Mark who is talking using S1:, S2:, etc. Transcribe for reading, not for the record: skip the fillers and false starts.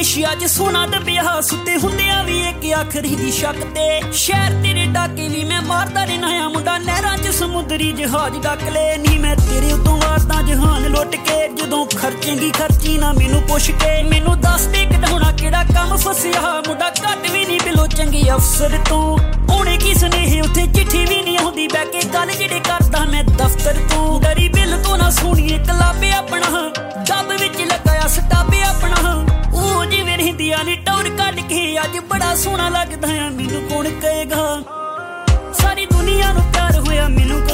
S1: ਖੁਸ਼ੀ ਅੱਜ ਸੋਨਾ ਦੱਬਿਆ ਸੁੱਤੇ ਹੁੰਦਿਆਂ ਵੀ ਇੱਕ ਆਖਰੀ ਦੀ ਸ਼ੱਕ ਤੇ ਸ਼ਹਿਰ ਤੇਰੇ ਡਾਕੇ ਵੀ ਮੈਂ ਮਾਰਦਾ ਰਹਿਣਾ ਮੁੰਡਾ ਨਹਿਰਾਂ 'ਚ ਸਮੁੰਦਰੀ ਜਹਾਜ਼ ਡੱਕ ਲੈ ਨੀ ਮੈਂ ਤੇਰੇ ਉਤੋਂ ਵਾਰਦਾ ਜਹਾਨ ਲੁੱਟ ਕੇ ਜਦੋਂ ਖਰਚੇਂਗੀ ਖਰਚੀ ਨਾ ਮੈਨੂੰ ਪੁੱਛ ਕੇ ਮੈਨੂੰ ਦੱਸ ਦੇ ਕਢਾਉਣਾ ਕਿਹੜਾ ਕੰਮ ਫਸਿਆ ਮੁੰਡਾ ਘੱਟ ਵੀ ਨਹੀਂ ਬਿਲੋ ਚੰਗੇ ਅਫਸਰ ਤੋਂ ਉਹਨੇ ਕੀ ਸੁਨੇਹੇ ਉੱਥੇ ਚਿੱਠੀ ਵੀ ਨਹੀਂ ਆਉਂਦੀ ਬਹਿ ਕੇ ਗੱਲ ਜਿਹੜੇ ਕਰਦਾ ਮੈਂ ਦਫ਼ਤਰ ਤੋਂ ਡਰੀ ਬਿੱਲ ਤੋਂ ਨਾ ਸੁਣੀਏ ਕਲਾਬੇ ਆਪਣਾ ਡੱਬ ਵਿੱਚ ਲਗਾਇਆ ਸਟਾਬੇ ਆਪਣਾ ਉਹ ਜਿਵੇਂ ਰਹਿੰਦੀਆਂ ਨੀ ਟੌਰ ਕੱਢ ਕੇ ਅੱਜ ਬੜਾ ਸੋਹਣਾ ਲੱਗਦਾ ਆ ਮੈਨੂੰ ਕੌਣ ਕਹੇਗਾ ਸਾਰੀ ਦੁਨੀਆ ਨੂੰ ਪਿਆਰ ਹੋਇਆ ਮੈਨੂੰ